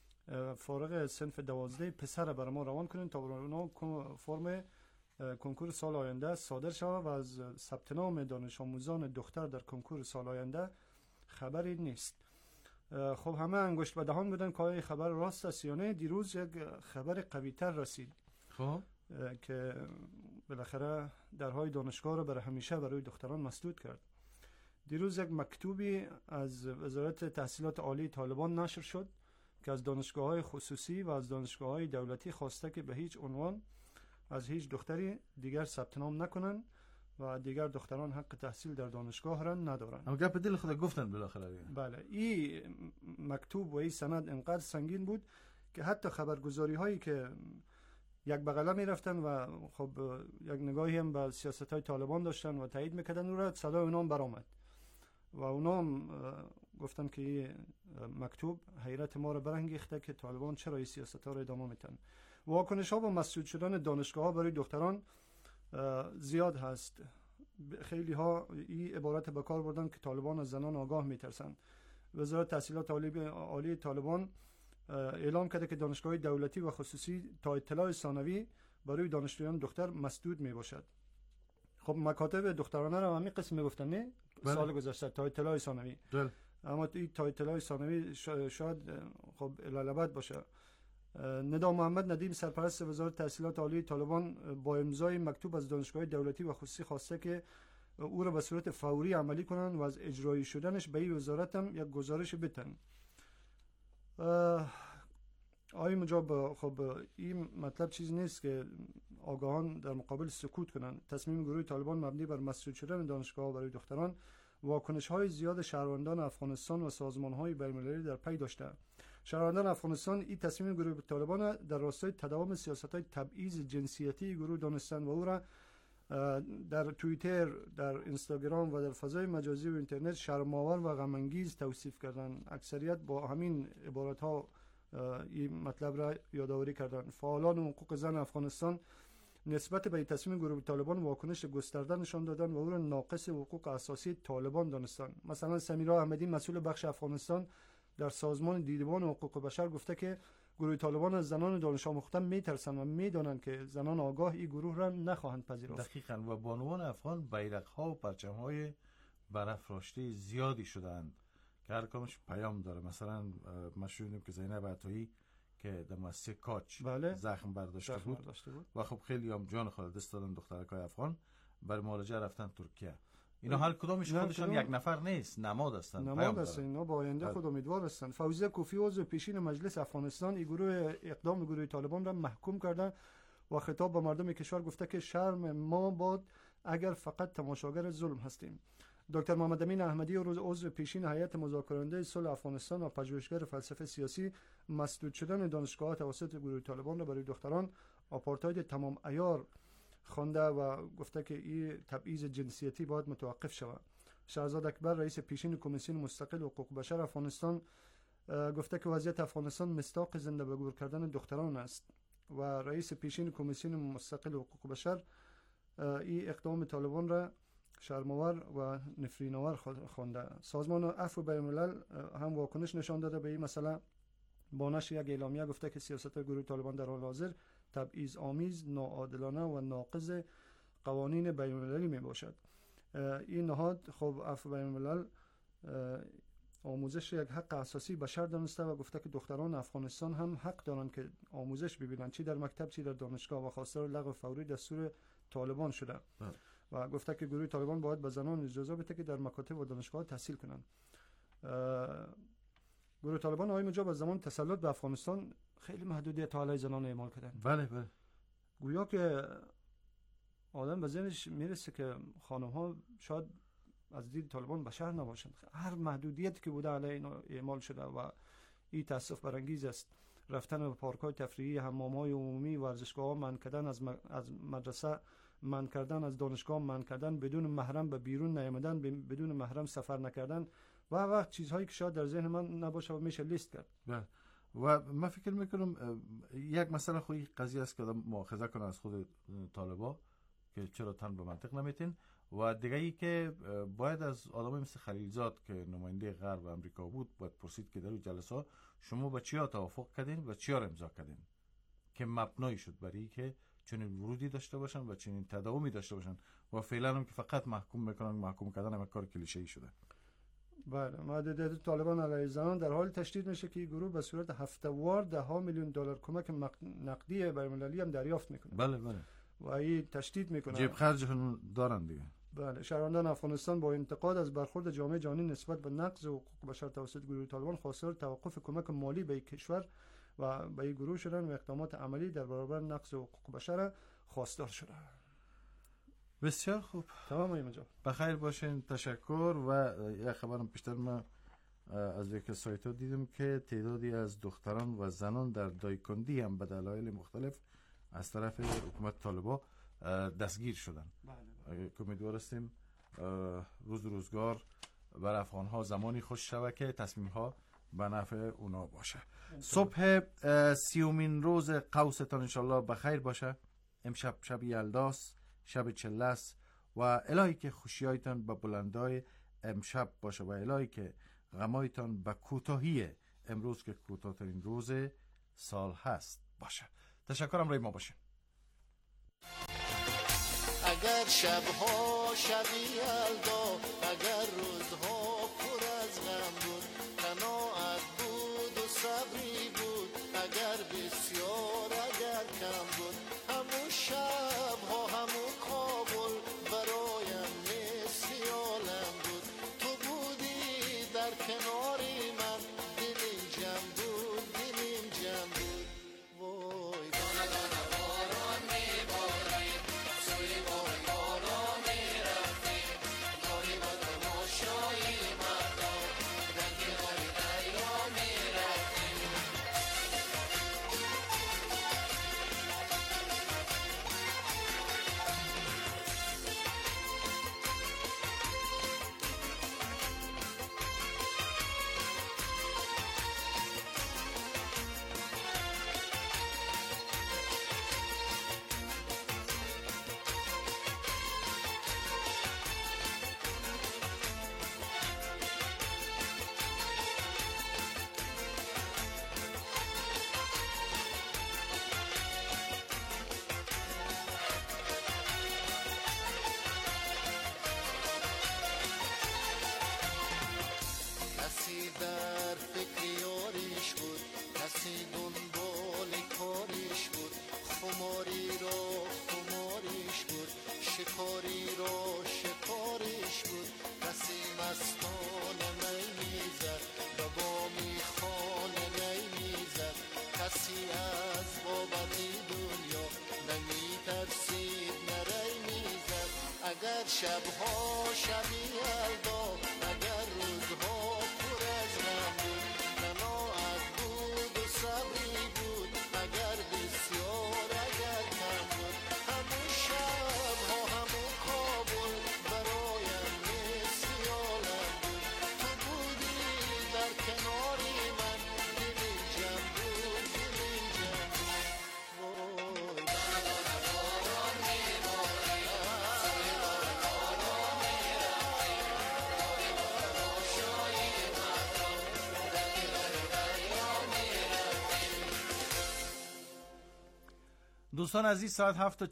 فارغ صنف 12 پسر برای ما روان کنین تا برای اونا فرم کنکور سال آینده صادر شود و از ثبت نام دانش آموزان دختر در کنکور سال آینده خبری نیست. خب همه انگشت به دهان بودن که آیا خبر راست است یا نه. دیروز یک خبر قوی تر رسید خب که بالاخره درهای دانشگاه را برای همیشه برای دختران مسدود کرد. دیروز یک مکتوبی از وزارت تحصیلات عالی طالبان نشر شد که از دانشگاه‌های خصوصی و از دانشگاه‌های دولتی خواسته که به هیچ عنوان از هیچ دختری دیگر ثبت نام نکنن و دیگر دختران حق تحصیل در دانشگاه را ندارن. اما گپ دل خود گفتن بالاخره. بله، این مکتوب و این سند انقدر سنگین بود که حتی خبرگزاری هایی که یک بغله می رفتن و خب یک نگاهی هم به سیاست های طالبان داشتن و تایید میکردن او را، صدای اونا هم برآمد و اونا هم گفتن که این مکتوب حیرت ما را برانگیخته که طالبان چرا این سیاست ها را ادامه میتن. واکنش ها و مسدود شدن دانشگاه ها برای دختران زیاد هست. خیلی ها این عبارت به کار بردن که طالبان از زنان آگاه میترسن. وزارت تحصیلات عالی طالبان اعلام کرده که دانشگاه دولتی و خصوصی تا اطلاع ثانوی برای دانشجویان دختر مسدود می باشد. خب مکاتب دخترانه را همین قسم میگفتن نه سال گذشته تا اطلاع ثانوی، اما این تا اطلاع ثانوی شاید خب الالبد باشه. ندا محمد ندیم سرپرست وزارت تحصیلات عالی طالبان با امضای مکتوب از دانشگاه دولتی و خصوصی خواسته که او را به صورت فوری عملی کنند و از اجرایی شدنش به این وزارت هم یک گزارش بدن. آقای مجاب، خب این مطلب چیز نیست که آگاهان در مقابل سکوت کنند. تصمیم گروه طالبان مبنی بر مسدود شدن دانشگاه برای دختران واکنش‌های زیاد شهروندان افغانستان و سازمان‌های بین‌المللی در پی داشته. شهروندان افغانستان این تصمیم گروه طالبان در راستای تداوم سیاست‌های تبعیض جنسیتی گروه دانستند و او را در توییتر، در اینستاگرام و در فضای مجازی و اینترنت شرم‌آور و غم‌انگیز توصیف کردند. اکثریت با همین عبارت‌ها این مطلب را یادآوری کردند. فعالان حقوق زن افغانستان نسبت به تصمیم گروه طالبان واکنش گسترده نشان دادند و او را ناقص حقوق اساسی طالبان دانستند. مثلا سمیرا احمدی مسئول بخش افغانستان در سازمان دیدبان حقوق بشر گفته که گروه طالبان از زنان دانش آموخته میترسند و میدانند که زنان آگاه این گروه را نخواهند پذیرفت. دقیقاً. و بانوان افغان بیرق‌ها و پرچم‌های برافراشته زیادی شدند که هر کامش پیام داره. مثلا ما شنیدیم که زینب عطایی که در مؤسسه کاچ زخم برداشته بود و خب خیلی هم جان خود دست دادن دخترکای افغان برای معالجه رفتن ترکیه. اینا هر کدامش خودشان یک نفر نیست، نماد هستند، نماد هستند. اینا با آینده خود امیدوار هستند. فوزیه کوفی عضو پیشین مجلس افغانستان این گروه اقدام گروه طالبان را محکوم کرده و خطاب به مردم کشور گفته که شرم ما باد اگر فقط تماشاگر ظلم هستیم. دکتر محمد امین احمدی عضو پیشین هیئت مذاکره‌کننده صلح افغانستان و پژوهشگر فلسفه سیاسی مسدود شدن دانشگاه توسط گروه طالبان را برای دختران آپارتاید تمام عیار خوانده و گفته که این تبعیض جنسیتی باید متوقف شود. شهرزاد اکبر رئیس پیشین کمیسیون مستقل حقوق بشر افغانستان گفته که وضعیت افغانستان مصداق زنده به گور کردن دختران است و رئیس پیشین کمیسیون مستقل حقوق بشر این اقدام طالبان را شرم‌آور و نفرین‌آور خوانده. سازمان عفو بین‌الملل هم واکنش نشان داده به این مسئله. با نشر یک اعلامیه گفته که سیاست گروه طالبان در حال حاضر تبعیض آمیز، ناعادلانه و ناقض قوانین بین‌المللی میباشد. این نهاد خب عفو بین‌الملل آموزش یک حق اساسی بشر دانسته و گفته که دختران افغانستان هم حق دارند که آموزش ببینند، چی در مکتب چی در دانشگاه، و خواستار لغو فوری دستور طالبان شده. و گفته که گروه طالبان باید به زنان اجازه بده که در مکاتب و دانشگاه تحصیل کنند. گروه طالبان آقای مجاب از زمان تسلط به افغانستان خیلی محدودیت علیه زنان اعمال کردن. بله. گویا که آدم به ذهنش میرسه که خانم ها شاید از دید طالبان بشر نباشند. هر محدودیتی که بوده علیه اینا اعمال شده و این تأسف برانگیز است. رفتن به پارک‌های تفریحی، حمام‌های عمومی، ورزشگاه‌ها منع کردن، از مدرسه منع کردن، از دانشگاه منع کردن، بدون محرم به بیرون نیامدن، بدون محرم سفر نکردن و چیزهایی که شاید در ذهن من نباشه و میشه لیست کرد. و من فکر میکنم یک مسئله خوی قضیه است که آدم مؤاخذه کنه از خود طالبا که چرا تن به منطق نمیتین، و دیگه ای که باید از آدمای مثل خلیلزاد که نماینده غرب و امریکا بود باید پرسید که در این جلسه شما با چیا توافق کردین و چیا امضا کردین که مبنایی شد برای که چنین ورودی داشته باشن و چنین تداومی داشته باشن و فعلا هم که فقط محکوم میکنن، محکوم کردن هم کار کلیشه‌ای شده. بله، محدودیت طالبان علیه زنان در حال تشدید میشه که این گروه به صورت هفته‌وار $10 میلیون کمک نقدی بین‌المللی هم دریافت میکنه. بله و این تشدید میکنه، جیب خرجشون دارن دیگه. بله، شهروندان افغانستان با انتقاد از برخورد جامعه جهانی نسبت به نقض حقوق بشر توسط گروه طالبان خواستار توقف کمک مالی به کشور و به این گروه شدن و اقدامات عملی در برابر نقض حقوق بشر خواستار شدن. بسیار خوب، تمام اینجا بخیر باشین. تشکر. و یک خبرم پیشتر من از یک سایت ها دیدم که تعدادی از دختران و زنان در دایکندی هم به دلایل مختلف از طرف حکومت طالبان دستگیر شدن. که امیدوار هستیم روزگار بر افغان ها زمانی خوش شود که تصمیم ها به نفع اونا باشه. صبح 30مین روز قوستان انشالله بخیر باشه. امشب شب یلداست، شب چله است و الهی که خوشیایتان به بلندای امشب باشه و الهی که غمایتان به کوتاهی امروز که کوتاه‌ترین روز سال هست باشه. تشکرم روی ما باشه. اگر شبها شبی یلدا، اگر روزها پر از غم بود، قناعت بود و صبری بود، اگر بسیار اگر کم بود، همون شبها همون کابل برایم مثل عالم بود. تو بودی در کناری من، دلیم جمع بود، دلیم جمع بود. وای دانه دانه باران میبارید، سوی بای بالا میرفتیم، گاهی با تماشای مردم رنگی غاری دریا میرفتیم. کسی در فکر یاریش بود، کسی دنبال کاریش بود، خماری را خماریش بود، شکاری را شکاریش بود. کسی مستانه می میزد، به بامی خانه نی میزد، کسی از بابتی دنیا نمی ترسید نری میزد. اگر شبها شبی یلدا، اگر روزها پر از غم بود، قناعت بود و صبری بود، اگر بسیار اگر کم بود، همون شبها همون کابل برایم مثل عالم بود. تو بودی در کناری من، دلیم جمع بود، دلیم جمع بود. وای دانه دانه باران میبارید، سوی بای بالا میرفتیم، گاهی با تماشای مردم رنگی غاری دریا میرفتیم. دوستان عزیز، ساعت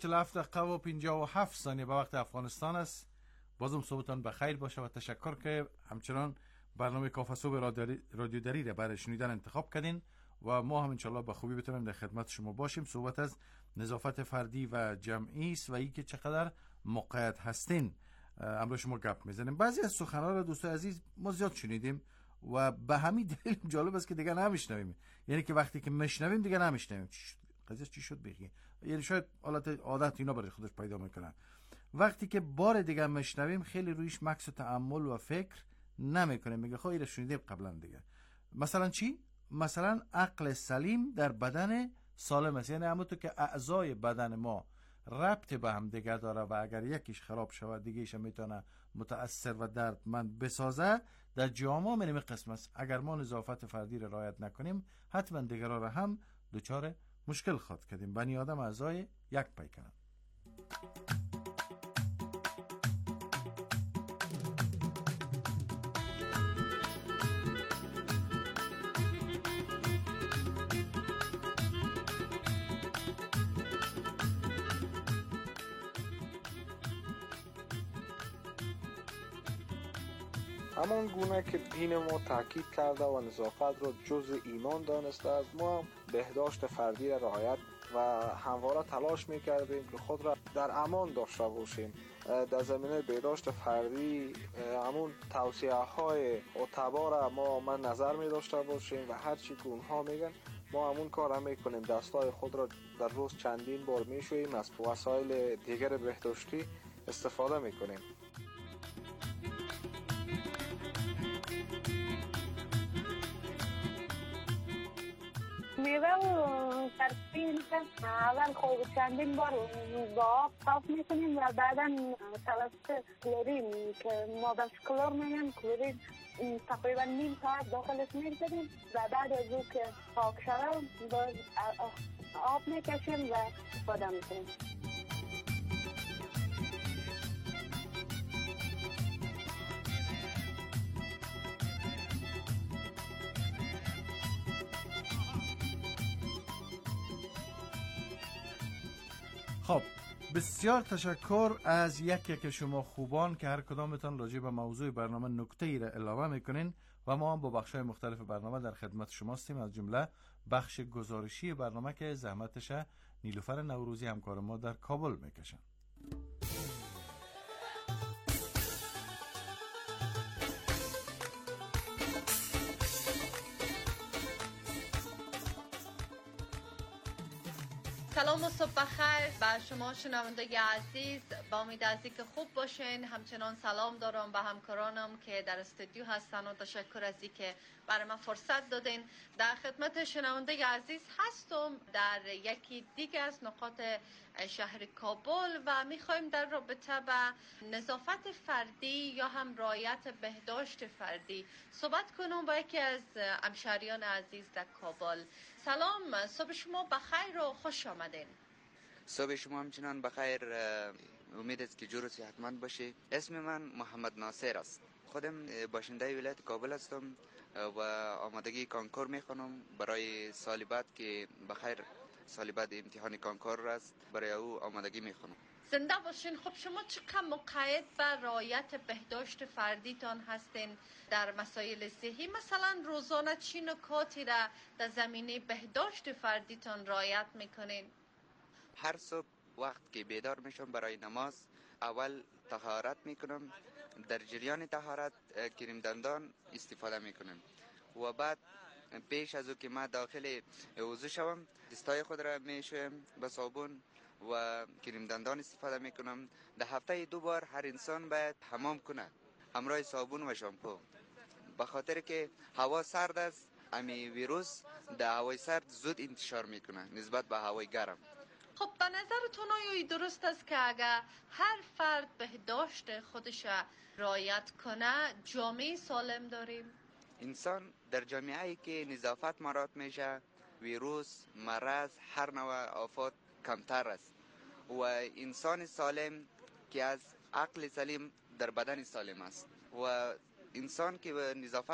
7:47 به وقت افغانستان است. بازم صبحتان بخیر باشه و تشکر که همچنان برنامه کافه صبح رادیو دری را برای شنیدن انتخاب کردین و ما هم انشالله به خوبی بتونیم در خدمت شما باشیم. صحبت از نظافت فردی و جمعی است و این که چقدر مقید هستین امروز شما گپ میزنیم. بعضی از سخنان را دوستان عزیز ما زیاد شنیدیم و به همین دلیل جالب است که دیگه نمیشنویم، یعنی که وقتی که میشنویم دیگه نمیشنویم. قضیه چی شد بگی، یعنی شاید حالت عادت اینا برای خودش پیدا میکنن. وقتی که بار دیگه میشنویم خیلی رویش مکس و تأمل و فکر نمیکنیم، میگه خب اینو شنیدیم قبلا دیگه. مثلا چی؟ مثلا عقل سلیم در بدن سالم است، یعنی همونطور که اعضای بدن ما ربط به هم دیگه داره و اگر یکیش خراب شود دیگه‌ایش میتونه متأثر و دردمند بسازه، در جامعه منیم قسم است. اگر ما نظافت فردی را رعایت نکنیم حتما دیگران را هم دچار مشکل خواهد کردیم. بنی آدم اعضای یک پیکرند. همان گونه که دین ما تاکید کرده و نظافت را جزء ایمان دانسته است، ما هم بهداشت فردی را رعایت و همواره تلاش می‌کردیم که خود را در امان داشته باشیم. در زمینه بهداشت فردی همون توصیه‌های معتبر ما نظر می‌داشته باشیم و هر چی که اونها میگن ما همون کار هم می‌کنیم. دستای خود را در روز چندین بار می‌شوییم، از وسایل دیگر بهداشتی استفاده می‌کنیم. میوه و ترکیب اول خوب چندین بار با آب صاف میکنیم و بعدا توسط کلورین که مادر کلور میگن، کلورین تقریبا نیم ساعت داخلش میگذاریم و بعد از او که پاک شود باز آب میکشیم و استفاده میکنیم. خب بسیار تشکر از یک شما خوبان که هر کدامتان راجع به موضوع برنامه نکته ای را علاوه میکنین و ما هم با بخش‌های مختلف برنامه در خدمت شما هستیم، از جمله بخش گزارشی برنامه که زحمتش نیلوفر نوروزی همکار ما در کابل میکشن. سلام و صبح بخیر به شما شنونده عزیز، با امید از اینکه خوب باشین. همچنان سلام دارم به همکارانم که در استودیو هستن و تشکر از اینکه برای من فرصت دادین. در خدمت شنونده عزیز هستم در یکی دیگه از نقاط شهر کابل و میخوایم در رابطه با نظافت فردی یا هم رعایت بهداشت فردی صحبت کنم با یکی از همشهریان عزیز در کابل. سلام، صبح شما بخیر و خوش آمدین. صبح شما همچنان بخیر، امید است که جور و صحتمند باشه. اسم من محمد ناصر است، خودم باشنده ولایت کابل هستم و آمادگی کانکور میخونم برای سال بعد که بخیر سال بعد امتحان کانکور است، برای او آمادگی میخونم. زنده باشین. خب شما چقدر مقید به رعایت بهداشت فردیتان هستین در مسائل صحی؟ مثلا روزانه چی نکاتی را در زمینه بهداشت فردیتان رعایت میکنین؟ هر صبح وقت که بیدار میشم برای نماز اول طهارت میکنم، در جریان طهارت کریم دندان استفاده میکنم و بعد پیش از او که ما داخل وضو شوم دستای خود را میشویم با صابون و کریم دندان استفاده میکنم. در هفته 2 بار هر انسان باید حمام کنه همراه صابون و شامپو، به خاطر که هوا سرد است. امی ویروس در هوای سرد زود انتشار میکنه نسبت به هوای گرم. خب به نظرتون آیا درست است که اگر هر فرد بهداشت خودش رعایت کنه جامعه سالم داریم؟ انسان در جامعه‌ای که نظافت مراعات میشه ویروس، مرض، هر نوع آفات کمتر است و انسان سالم که از عقل سلیم در بدن سالم است و انسان که به نظافت